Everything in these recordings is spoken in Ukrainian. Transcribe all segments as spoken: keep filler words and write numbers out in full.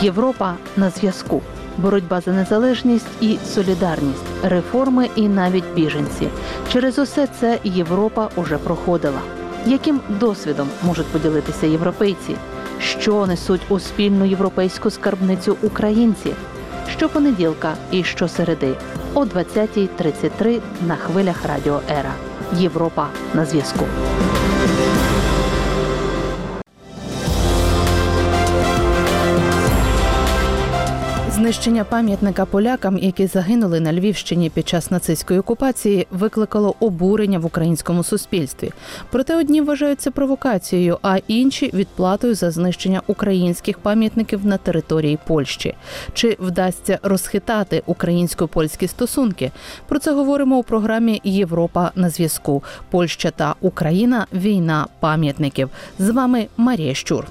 Європа на зв'язку. Боротьба за незалежність і солідарність, реформи і навіть біженці. Через усе це Європа уже проходила. Яким досвідом можуть поділитися європейці? Що несуть у спільну європейську скарбницю українці? Щопонеділка і щосереди о двадцятій тридцять три на хвилях Радіо Ера. Європа на зв'язку. Знищення пам'ятника полякам, які загинули на Львівщині під час нацистської окупації, викликало обурення в українському суспільстві. Проте одні вважають це провокацією, а інші – відплатою за знищення українських пам'ятників на території Польщі. Чи вдасться розхитати українсько-польські стосунки? Про це говоримо у програмі «Європа на зв'язку». Польща та Україна – війна пам'ятників. З вами Марія Щур.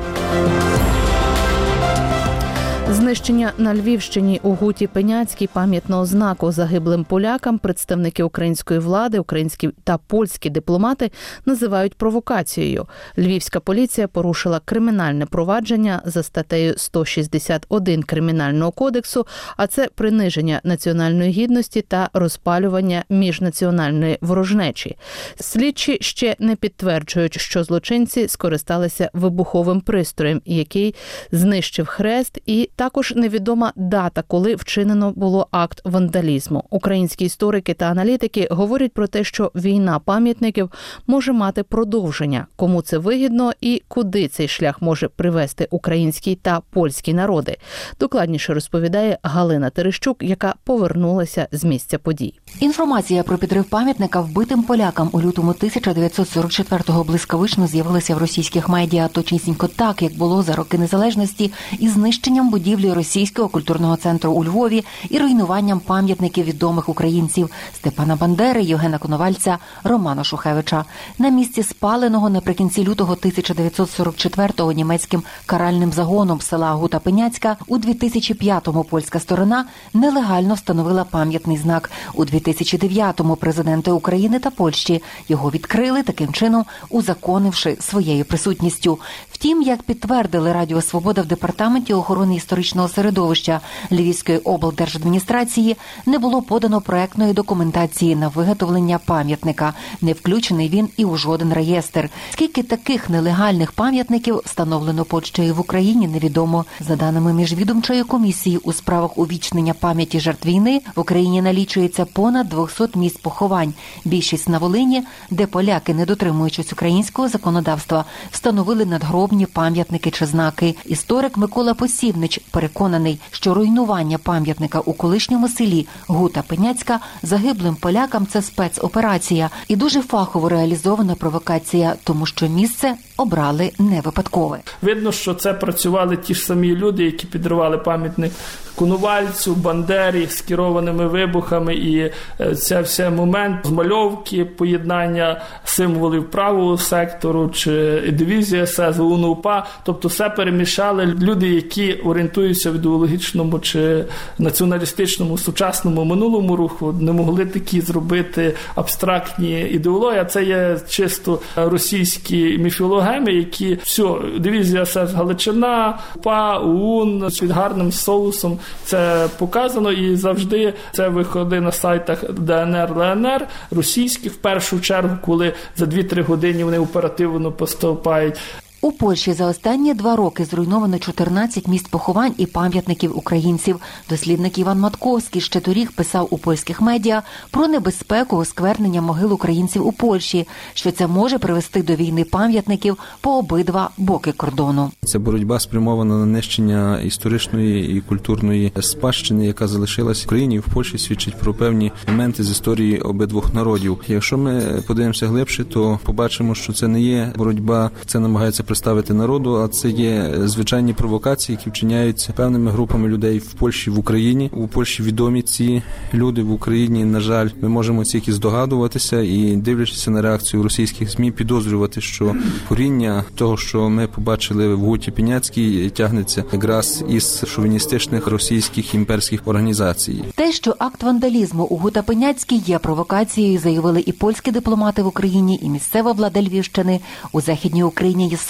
Знищення на Львівщині у Гуті Пеняцькій пам'ятного знаку загиблим полякам представники української влади, українські та польські дипломати називають провокацією. Львівська поліція порушила кримінальне провадження за статтею сто шістдесят один Кримінального кодексу, а це приниження національної гідності та розпалювання міжнаціональної ворожнечі. Слідчі ще не підтверджують, що злочинці скористалися вибуховим пристроєм, який знищив хрест, і також невідома дата, коли вчинено було акт вандалізму. Українські історики та аналітики говорять про те, що війна пам'ятників може мати продовження. Кому це вигідно і куди цей шлях може привести український та польські народи? Докладніше розповідає Галина Терещук, яка повернулася з місця подій. Інформація про підрив пам'ятника вбитим полякам у лютому тисяча дев'ятсот сорок четвертого блискавично з'явилася в російських медіа, точнісінько так, як було за роки незалежності, із знищенням будівлі Російського культурного центру у Львові і руйнуванням пам'ятників відомих українців Степана Бандери, Євгена Коновальця, Романа Шухевича. На місці спаленого наприкінці лютого тисяча дев'ятсот сорок четвертого німецьким каральним загоном села Гута Пеняцька у дві тисячі п'ятому польська сторона нелегально встановила пам'ятний знак. У дві тисячі дев'ятому президенти України та Польщі його відкрили, таким чином узаконивши своєю присутністю. Втім, як підтвердили Радіо Свобода в департаменті охорони історичного середовища Львівської облдержадміністрації, не було подано проектної документації на виготовлення пам'ятника. Не включений він і у жоден реєстр. Скільки таких нелегальних пам'ятників встановлено Польщею в Україні, невідомо. За даними міжвідомчої комісії у справах увічнення пам'яті жертв війни, в Україні налічується понад двісті місць поховань. Більшість на Волині, де поляки, не дотримуючись українського законодавства, встановили надгробні пам'ятники чи знаки. Історик Микола Посівнич переконаний, що руйнування пам'ятника у колишньому селі Гута Пеняцька загиблим полякам – це спецоперація і дуже фахово реалізована провокація, тому що місце обрали не випадкове. Видно, що це працювали ті ж самі люди, які підривали пам'ятник Коновальцю, Бандері з керованими вибухами, і це все момент змальовки, поєднання символів правого сектору чи дивізії ес ес, УНУПА, тобто все перемішали люди, які орієнтуються в ідеологічному чи націоналістичному сучасному минулому руху, не могли такі зробити абстрактні ідеології, а це є чисто російські міфологеми, які все, дивізія ес ес Галичина, УПА, ОУН під гарним соусом це показано, і завжди це виходить на сайтах де ен ер, ел ен ер, російських в першу чергу, коли за дві-три години вони оперативно поступають. У Польщі за останні два роки зруйновано чотирнадцять місць поховань і пам'ятників українців. Дослідник Іван Матковський ще торік писав у польських медіа про небезпеку осквернення могил українців у Польщі, що це може привести до війни пам'ятників по обидва боки кордону. Ця боротьба спрямована на нищення історичної і культурної спадщини, яка залишилась в Україні і в Польщі, свідчить про певні моменти з історії обидвох народів. Якщо ми подивимося глибше, то побачимо, що це не є боротьба, це намагається представити народу, а це є звичайні провокації, які вчиняються певними групами людей в Польщі, в Україні. У Польщі відомі ці люди, в Україні, на жаль, ми можемо тільки здогадуватися і, дивлячись на реакцію російських ЗМІ, підозрювати, що коріння того, що ми побачили в Гуті Пеняцькій, тягнеться якраз із шовіністичних російських імперських організацій. Те, що акт вандалізму у Гута Пеняцькій є провокацією, заявили і польські дипломати в Україні, і місцева влада Львівщини. У Західній Україні є сотні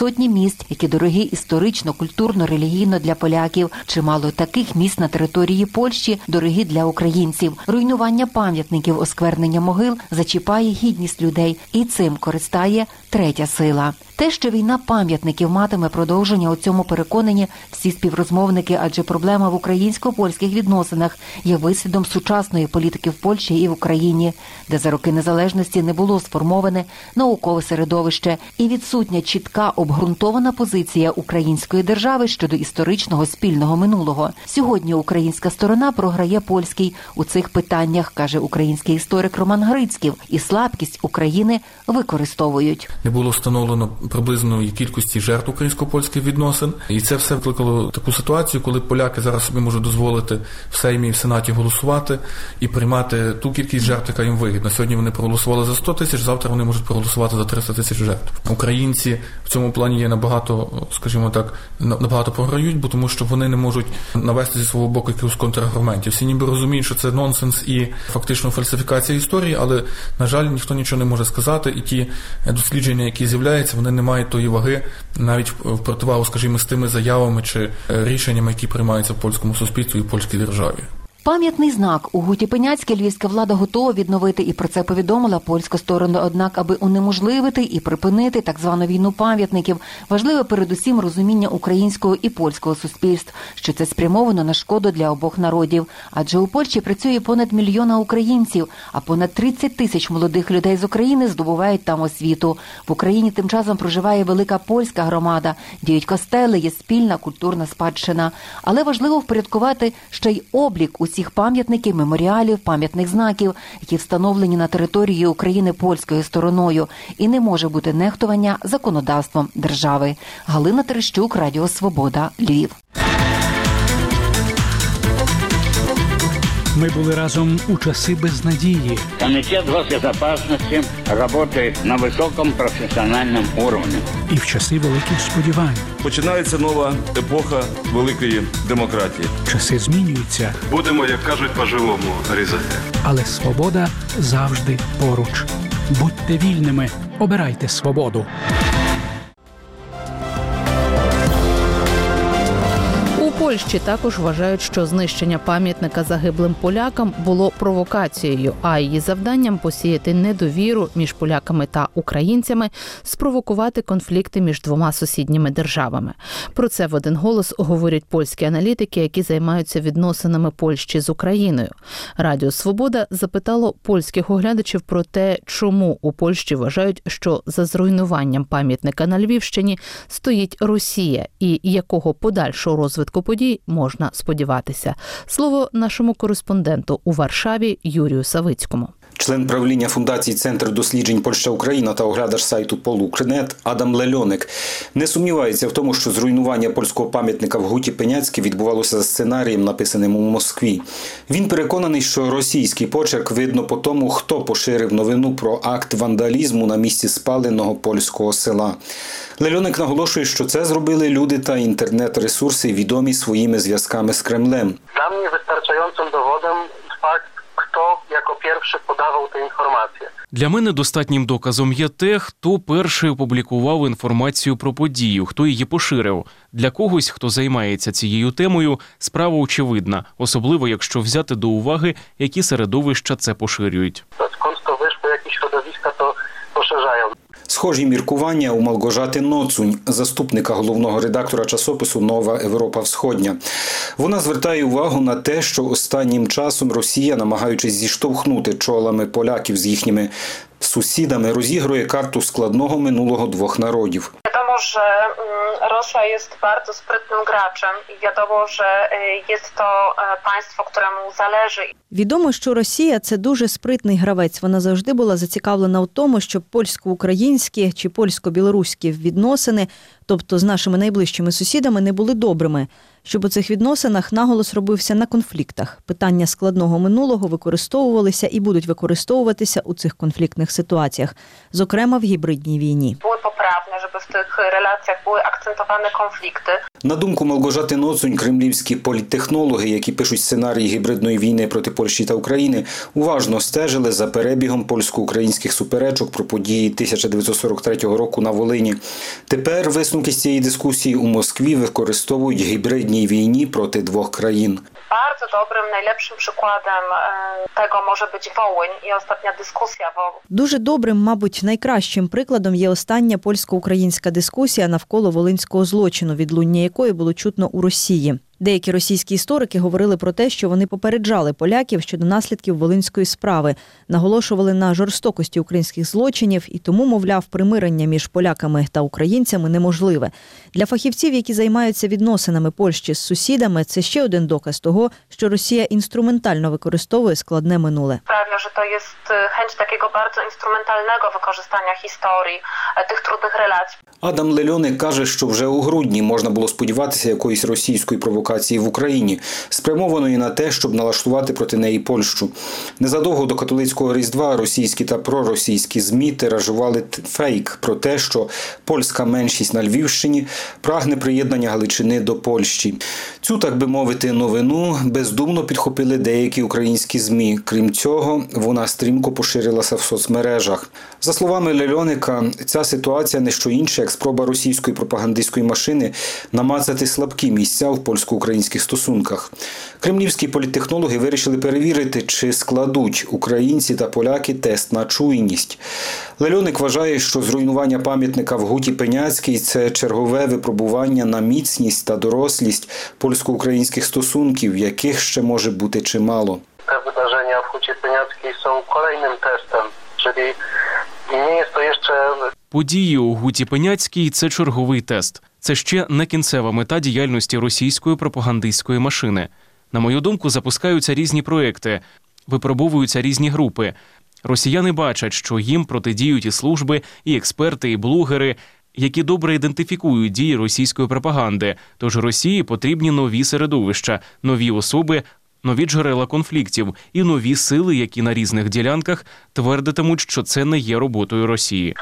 сотні місць, які дорогі історично, культурно, релігійно для поляків. Чимало таких місць на території Польщі дорогі для українців. Руйнування пам'ятників, осквернення могил зачіпає гідність людей. І цим користає третя сила. Те, що війна пам'ятників матиме продовження, у цьому переконані всі співрозмовники, адже проблема в українсько-польських відносинах є вислідом сучасної політики в Польщі і в Україні, де за роки незалежності не було сформоване наукове середовище і відсутня чітка обґрунтована позиція української держави щодо історичного спільного минулого. Сьогодні українська сторона програє польській у цих питаннях, каже український історик Роман Грицьків, і слабкість України використовують. Не було встановлено приблизної кількості жертв українсько-польських відносин. І це все викликало таку ситуацію, коли поляки зараз собі можуть дозволити в Сеймі і в Сенаті голосувати і приймати ту кількість жертв, яка їм вигідна. Сьогодні вони проголосували за сто тисяч, завтра вони можуть проголосувати за триста тисяч жертв. Українці в цьому плані є набагато, скажімо так, набагато програють, бо тому що вони не можуть навести зі свого боку якихось контраргументів. Всі ніби розуміють, що це нонсенс і фактично фальсифікація історії, але, на жаль, ніхто нічого не може сказати, і ті дослідження, які з'являються, вони не мають тої ваги навіть в противагу, скажімо, з тими заявами чи рішеннями, які приймаються в польському суспільстві і в польській державі. Пам'ятний знак у Гуті Пеняцькій львівська влада готова відновити, і про це повідомила польська сторона. Однак, аби унеможливити і припинити так звану війну пам'ятників, важливе передусім розуміння українського і польського суспільств, що це спрямовано на шкоду для обох народів. Адже у Польщі працює понад мільйона українців, а понад тридцять тисяч молодих людей з України здобувають там освіту. В Україні тим часом проживає велика польська громада, діють костели, є спільна культурна спадщина. Але важливо впорядкувати ще й облік усіх пам'ятників, меморіалів, пам'ятних знаків, які встановлені на території України польською стороною. І не може бути нехтування законодавством держави. Галина Терещук, Радіо Свобода, Львів. Ми були разом у часи безнадії. Комитет госбезопасности работает на высоком профессиональном уровне. І в часи великих сподівань. Починається нова епоха великої демократії. Часи змінюються. Будемо, як кажуть, по-живому різати. Але свобода завжди поруч. Будьте вільними, обирайте свободу. У Польщі також вважають, що знищення пам'ятника загиблим полякам було провокацією, а її завданням посіяти недовіру між поляками та українцями, спровокувати конфлікти між двома сусідніми державами. Про це в один голос говорять польські аналітики, які займаються відносинами Польщі з Україною. Радіо «Свобода» запитало польських оглядачів про те, чому у Польщі вважають, що за зруйнуванням пам'ятника на Львівщині стоїть Росія і якого подальшого розвитку подій можна сподіватися. Слово нашому кореспонденту у Варшаві Юрію Савицькому. Член правління фундації «Центр досліджень Польща-Україна» та оглядач сайту Полукрнет Адам Лельоник не сумнівається в тому, що зруйнування польського пам'ятника в Гуті Пеняцькій відбувалося за сценарієм, написаним у Москві. Він переконаний, що російський почерк видно по тому, хто поширив новину про акт вандалізму на місці спаленого польського села. Лельоник наголошує, що це зробили люди та інтернет-ресурси, відомі своїми зв'язками з Кремлем. Для мене вистачаючим доводом факт, хто як перший подавав ту інформацію. Для мене достатнім доказом є те, хто перший опублікував інформацію про подію, хто її поширив. Для когось, хто займається цією темою, справа очевидна, особливо якщо взяти до уваги, які середовища це поширюють. Скąd то вийшло, які środowiska то поширяють. Схожі міркування у Малгожати Ноцунь, заступника головного редактора часопису «Нова Європа Всходня». Вона звертає увагу на те, що останнім часом Росія, намагаючись зіштовхнути чолами поляків з їхніми сусідами, розігрує карту складного минулого двох народів. Wiadomo, że Rosja jest bardzo sprytnym graczem i wiadomo, że jest to państwo, któremu zależy. Відомо, що Росія – це дуже спритний гравець. Вона завжди була зацікавлена в тому, щоб польсько-українські чи польсько-білоруські відносини, тобто з нашими найближчими сусідами, не були добрими. щоб у цих відносинах наголос робився на конфліктах. Питання складного минулого використовувалися і будуть використовуватися у цих конфліктних ситуаціях, зокрема в гібридній війні. Były poprawne, żeby w tych relacjach były akcentowane konflikty. На думку Малгожати Ноцунь, кремлівські політтехнологи, які пишуть сценарії гібридної війни проти Польщі та України, уважно стежили за перебігом польсько-українських суперечок про події тисяча дев'ятсот сорок третього року на Волині. Тепер висновки з цієї дискусії у Москві використовують гібридній війні проти двох країн. Bardzo dobrym, najlepszym przykładem tego może być Wołyń i ostatnia dyskusja. Дуже добрим, мабуть, найкращим прикладом є остання польсько-українська дискусія навколо волинського злочину, відлуння якої було чутно у Росії. Деякі російські історики говорили про те, що вони попереджали поляків щодо наслідків волинської справи, наголошували на жорстокості українських злочинів і тому, мовляв, примирення між поляками та українцями неможливе. Для фахівців, які займаються відносинами Польщі з сусідами, це ще один доказ того, що Росія інструментально використовує складне минуле. Правильно, що to jest chęć takiego bardzo instrumentalnego wykorzystania historii, tych trudnych relacji. Адам Лельоник каже, що вже у грудні можна було сподіватися якоїсь російської провокації в Україні, спрямованої на те, щоб налаштувати проти неї Польщу. Незадовго до католицького Різдва російські та проросійські ЗМІ тиражували фейк про те, що польська меншість на Львівщині прагне приєднання Галичини до Польщі. Цю, так би мовити, новину бездумно підхопили деякі українські ЗМІ. Крім цього, вона стрімко поширилася в соцмережах. За словами Лельоника, ця ситуація не що інше, як спроба російської пропагандистської машини намацати слабкі місця в польсько-українських стосунках. Кремлівські політтехнологи вирішили перевірити, чи складуть українці та поляки тест на чуйність. Лельоник вважає, що зруйнування пам'ятника в Гуті Пеняцькій – це чергове випробування на міцність та дорослість польсько-українських стосунків, яких ще може бути чимало. Te wydarzenia w Hucie Peniackiej są kolejnym testem, czyli nie jest to jeszcze... Події у Гуті Пеняцькій – це черговий тест. Це ще не кінцева мета діяльності російської пропагандистської машини. На мою думку, запускаються різні проекти, випробовуються різні групи. Росіяни бачать, що їм протидіють і служби, і експерти, і блогери, які добре ідентифікують дії російської пропаганди. Тож Росії потрібні нові середовища, нові особи, нові джерела конфліктів і нові сили, які на різних ділянках твердитимуть, що це не є роботою Росії.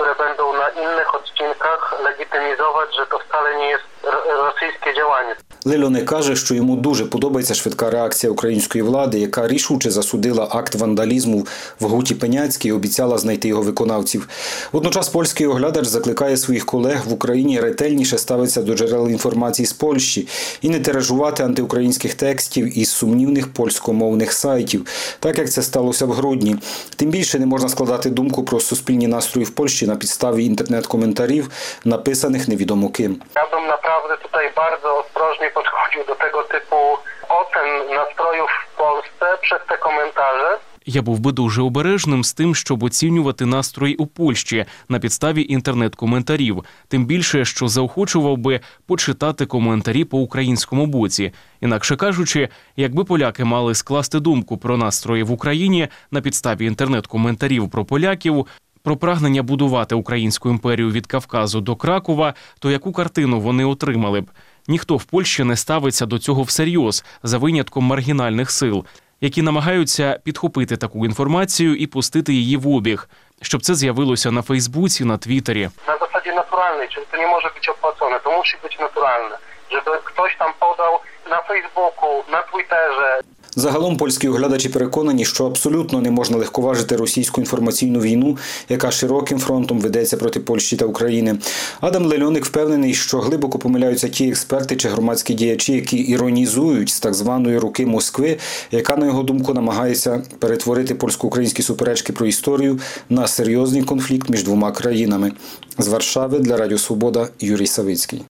Legitymizować, że to wcale nie jest rosyjskie działanie. Лельоник каже, що йому дуже подобається швидка реакція української влади, яка рішуче засудила акт вандалізму в Гуті Пеняцькій і обіцяла знайти його виконавців. Водночас польський оглядач закликає своїх колег в Україні ретельніше ставитися до джерел інформації з Польщі і не тиражувати антиукраїнських текстів із сумнівних польськомовних сайтів, так як це сталося в грудні. Тим більше не можна складати думку про суспільні настрої в Польщі на підставі інтернет-коментарів, написаних невідомо ким. Я б naprawdę tutaj bardzo ostrożnie podchodził do tego typu ocen nastrojów w Polsce przez te komentarze. Я був би дуже обережним з тим, щоб оцінювати настрої у Польщі на підставі інтернет-коментарів. Тим більше, що заохочував би почитати коментарі по українському боці. Інакше кажучи, якби поляки мали скласти думку про настрої в Україні на підставі інтернет-коментарів про поляків, про прагнення будувати українську імперію від Кавказу до Кракова, то яку картину вони отримали б? Ніхто в Польщі не ставиться до цього всерйоз, за винятком маргінальних сил, які намагаються підхопити таку інформацію і пустити її в обіг, щоб це з'явилося на Фейсбуці, на Твіттері. На засаді натуральної, чи це не може бути оплачене, то мусить бути натуральне. Щоб хтось там подав на Фейсбуку, на Твіттере. Загалом польські оглядачі переконані, що абсолютно не можна легковажити російську інформаційну війну, яка широким фронтом ведеться проти Польщі та України. Адам Лельоник впевнений, що глибоко помиляються ті експерти чи громадські діячі, які іронізують з так званої руки Москви, яка, на його думку, намагається перетворити польсько-українські суперечки про історію на серйозний конфлікт між двома країнами. З Варшави для Радіо Свобода Юрій Савицький.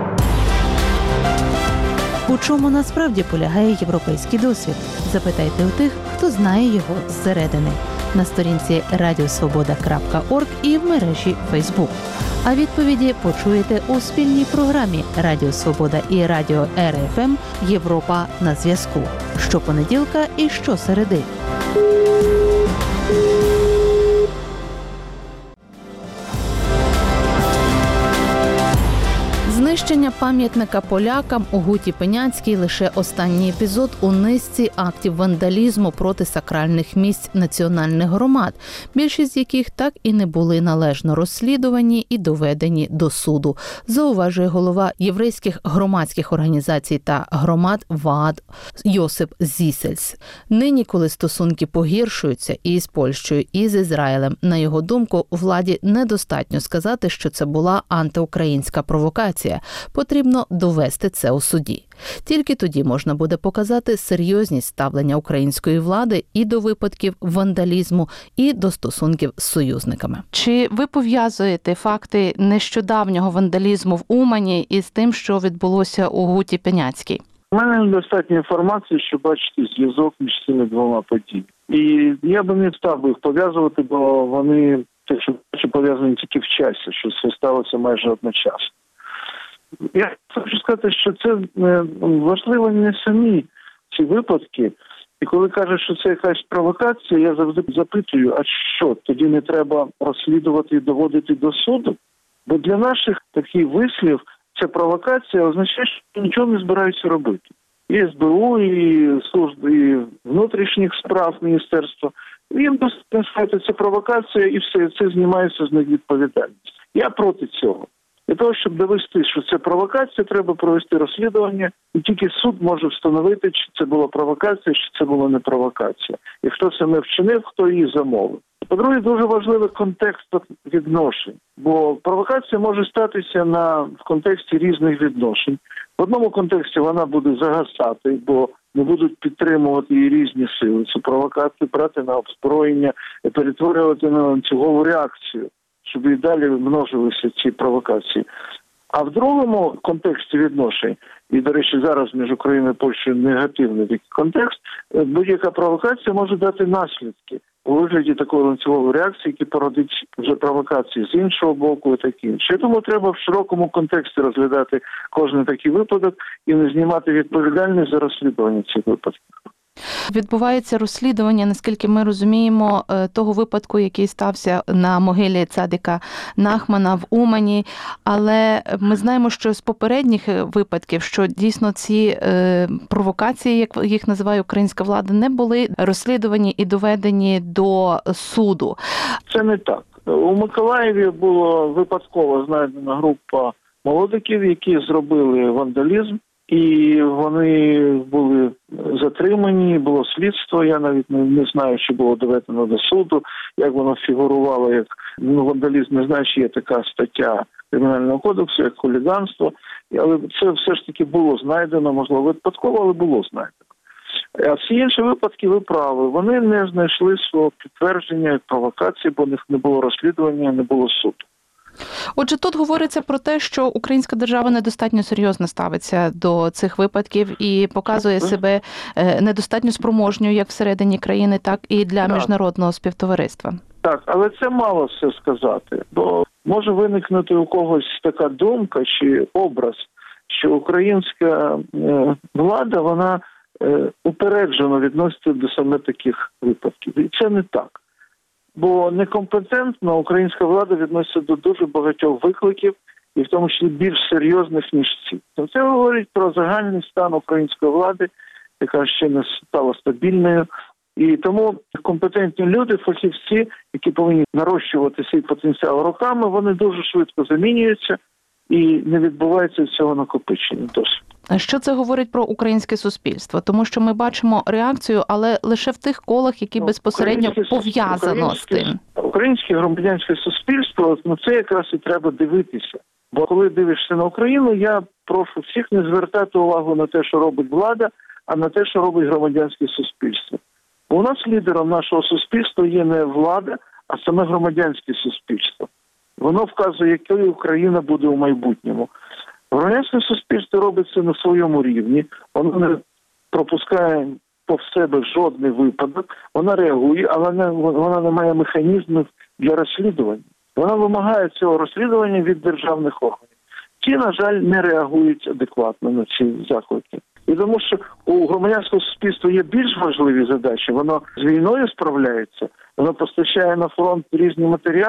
У чому насправді полягає європейський досвід? Запитайте у тих, хто знає його зсередини. На сторінці радіо свобода крапка орг і в мережі Фейсбук. А відповіді почуєте у спільній програмі Радіо Свобода і Радіо Ер Еф Ем «Європа на зв'язку» щопонеділка і щосереди. Знищення пам'ятника полякам у Гуті Пеняцькій – лише останній епізод у низці актів вандалізму проти сакральних місць національних громад, більшість з яких так і не були належно розслідувані і доведені до суду, зауважує голова єврейських громадських організацій та громад ВААД Йосип Зісельс. Нині, коли стосунки погіршуються і з Польщею, і з Ізраїлем, на його думку, владі недостатньо сказати, що це була антиукраїнська провокація. Потрібно довести це у суді. Тільки тоді можна буде показати серйозність ставлення української влади і до випадків вандалізму, і до стосунків з союзниками. Чи ви пов'язуєте факти нещодавнього вандалізму в Умані із тим, що відбулося у Гуті Пеняцькій? У мене недостатньо інформації, щоб бачити зв'язок між цими двома подіями. І я би не став би їх пов'язувати, бо вони, те, що бачу, пов'язані тільки в часі, що це сталося майже одночасно. Я хочу сказати, що це важливо не самі ці випадки. І коли кажуть, що це якась провокація, я завжди запитую, а що, тоді не треба розслідувати і доводити до суду? Бо для наших такий вислів ця провокація означає, що нічого не збираються робити. І ес бе у, і служби і внутрішніх справ міністерства. Їм достатньо сказати, це провокація, і все, це знімається з них відповідальність. Я проти цього. Для того, щоб довести, що це провокація, треба провести розслідування, і тільки суд може встановити, чи це була провокація, чи це була не провокація. І хто це не вчинив, хто її замовив. По-друге, дуже важливий контекст відношень, бо провокація може статися на, в контексті різних відношень. В одному контексті вона буде загасати, бо не будуть підтримувати її різні сили. Цю провокацію брати на озброєння і перетворювати на ланцюгову реакцію, щоб і далі множилися ці провокації. А в другому контексті відношень, і, до речі, зараз між Україною і Польщею негативний такий контекст, будь-яка провокація може дати наслідки у вигляді такої ланцюгової реакції, які породить вже провокації з іншого боку і таке інше. Тому треба в широкому контексті розглядати кожен такий випадок і не знімати відповідальність за розслідування цих випадків. Відбувається розслідування, наскільки ми розуміємо, того випадку, який стався на могилі Цадика Нахмана в Умані, але ми знаємо, що з попередніх випадків, що дійсно ці е, провокації, як їх називає українська влада, не були розслідувані і доведені до суду. Це не так. У Миколаєві була випадково знайдена група молодиків, які зробили вандалізм. І вони були затримані, було слідство, я навіть не, не знаю, чи було доведено до суду, як воно фігурувало, як ну, вандалізм, не знаю, чи є така стаття Кримінального кодексу, як хуліганство, але це все ж таки було знайдено, можливо, випадково, але було знайдено. А всі інші випадки, ви праві, вони не знайшли свого підтвердження провокації, бо в них не було розслідування, не було суду. Отже, тут говориться про те, що українська держава недостатньо серйозно ставиться до цих випадків і показує себе недостатньо спроможньою як всередині країни, так і для так. міжнародного співтовариства. Так, але це мало все сказати, бо може виникнути у когось така думка чи образ, що українська влада, вона упереджено відноситься до саме таких випадків. І це не так. Бо некомпетентна українська влада відноситься до дуже багатьох викликів, і в тому числі більш серйозних, ніж ці. Це говорить про загальний стан української влади, яка ще не стала стабільною. І тому компетентні люди, фахівці, які повинні нарощувати свій потенціал роками, вони дуже швидко замінюються і не відбувається цього накопичення досить. Що це говорить про українське суспільство? Тому що ми бачимо реакцію, але лише в тих колах, які безпосередньо пов'язано з тим. Українське громадянське суспільство, ну це якраз і треба дивитися. Бо коли дивишся на Україну, я прошу всіх не звертати увагу на те, що робить влада, а на те, що робить громадянське суспільство. Бо у нас лідером нашого суспільства є не влада, а саме громадянське суспільство. Воно вказує, якою Україна буде у майбутньому. Громадянське суспільство робить це на своєму рівні, воно не пропускає повз себе жодний випадок, вона реагує, але не, вона не має механізмів для розслідування. Вона вимагає цього розслідування від державних органів. Ті, на жаль, не реагують адекватно на ці заклики. І тому що у громадянського суспільства є більш важливі задачі, воно з війною справляється, воно постачає на фронт різні матеріали,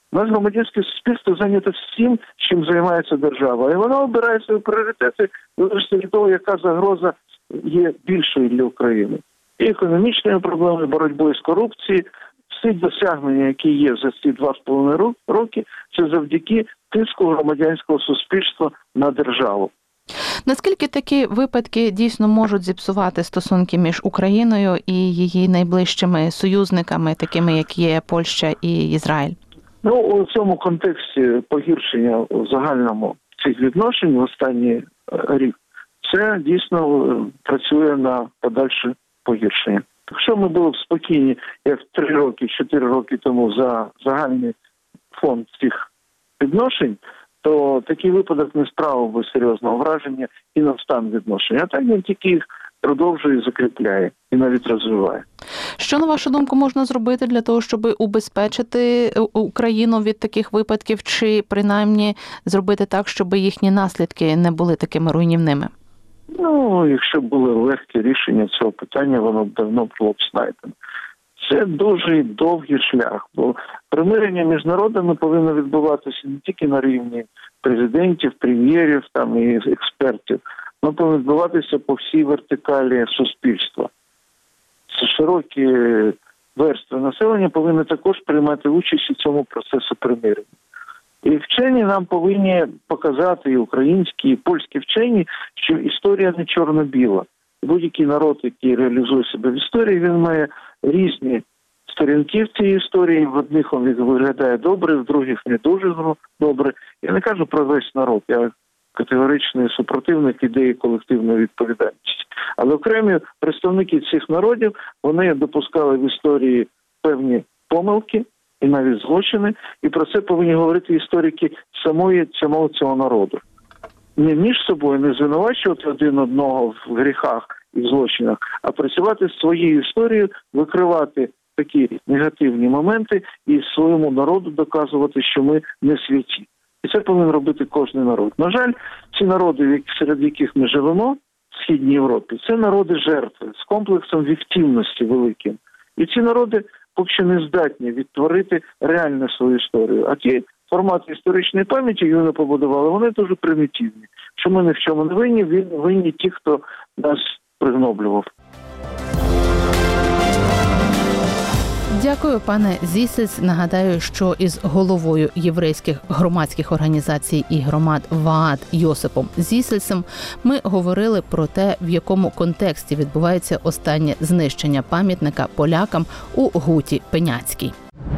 У нас громадянське суспільство зайнято всім, чим займається держава. І вона обирає свої пріоритети залежно від того, яка загроза є більшою для України. І економічними проблемами, боротьбою з корупцією, всі досягнення, які є за ці два з половиною роки, це завдяки тиску громадянського суспільства на державу. Наскільки такі випадки дійсно можуть зіпсувати стосунки між Україною і її найближчими союзниками, такими як є Польща і Ізраїль? Ну, у цьому контексті погіршення у загальному цих відношень в останній рік, це дійсно працює на подальше погіршення. Якщо ми були б спокійні, як три роки, чотири роки тому за загальний фонд цих відношень, то такий випадок не справив би серйозного враження і на стан відношень. А так він тільки їх продовжує, закріпляє і навіть розвиває. Що, на вашу думку, можна зробити для того, щоб убезпечити Україну від таких випадків, чи принаймні зробити так, щоб їхні наслідки не були такими руйнівними? Ну, якщо були легкі рішення цього питання, воно б давно було б знайдено. Це дуже довгий шлях, бо примирення між народами повинно відбуватися не тільки на рівні президентів, прем'єрів там і експертів, воно повинно відбуватися по всій вертикалі суспільства. Це широкі верстви населення повинні також приймати участь у цьому процесі примирення. І вчені нам повинні показати, і українські, і польські вчені, що історія не чорно-біла. Будь-який народ, який реалізує себе в історії, він має різні сторінки в цій історії. В одних він виглядає добре, в других не дуже добре. Я не кажу про весь народ, я категоричний супротивник ідеї колективної відповідальності. Але окремі представники цих народів, вони допускали в історії певні помилки і навіть злочини, і про це повинні говорити історики самої, самого цього народу. Не між собою не звинувачувати один одного в гріхах і в злочинах, а працювати з своєю історією, викривати такі негативні моменти і своєму народу доказувати, що ми не святі. І це повинен робити кожен народ. На жаль, ці народи, серед яких ми живемо в Східній Європі, це народи жертви з комплексом віктивності великим. І ці народи поки що не здатні відтворити реально свою історію. А ті формати історичної пам'яті, які вони побудували, вони дуже примітивні. Що ми ні в чому не винні, винні ті, хто нас пригноблював. Дякую, пане Зісельс. Нагадаю, що із головою єврейських громадських організацій і громад ВААД Йосипом Зісельсом ми говорили про те, в якому контексті відбувається останнє знищення пам'ятника полякам у Гуті Пеняцькій.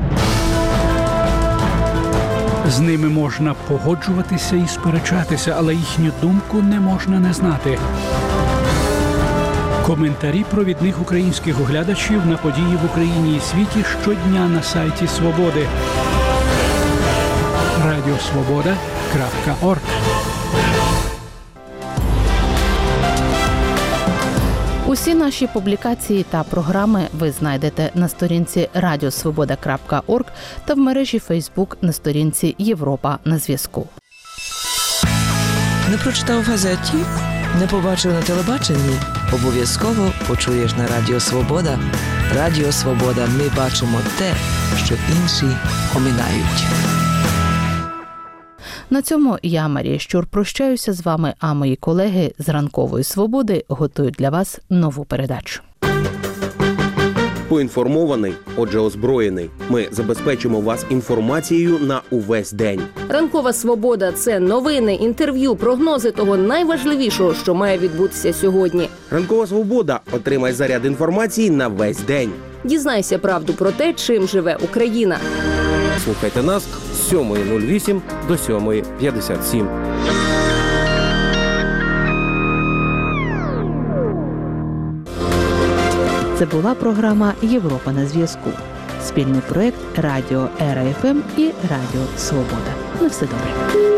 З ними можна погоджуватися і сперечатися, але їхню думку не можна не знати. Коментарі провідних українських оглядачів на події в Україні і світі щодня на сайті Свободи. радіосвобода крапка орг. Усі наші публікації та програми ви знайдете на сторінці радіосвобода крапка орг та в мережі Фейсбук на сторінці Європа на зв'язку. Не прочитав в газеті? Не побачив на телебаченні? Обов'язково почуєш на Радіо Свобода. Радіо Свобода. Ми бачимо те, що інші оминають. На цьому я, Марія Щур, прощаюся з вами, а мої колеги з Ранкової Свободи готують для вас нову передачу. Поінформований, отже озброєний. Ми забезпечимо вас інформацією на увесь день. Ранкова Свобода – це новини, інтерв'ю, прогнози того найважливішого, що має відбутися сьогодні. Ранкова Свобода. Отримай заряд інформації на весь день. Дізнайся правду про те, чим живе Україна. Слухайте нас з сьомої нуль вісім до сьомої п'ятдесят сім. Це була програма «Європа на зв'язку». Спільний проєкт Радіо Ера еф ем і Радіо Свобода. На все добре.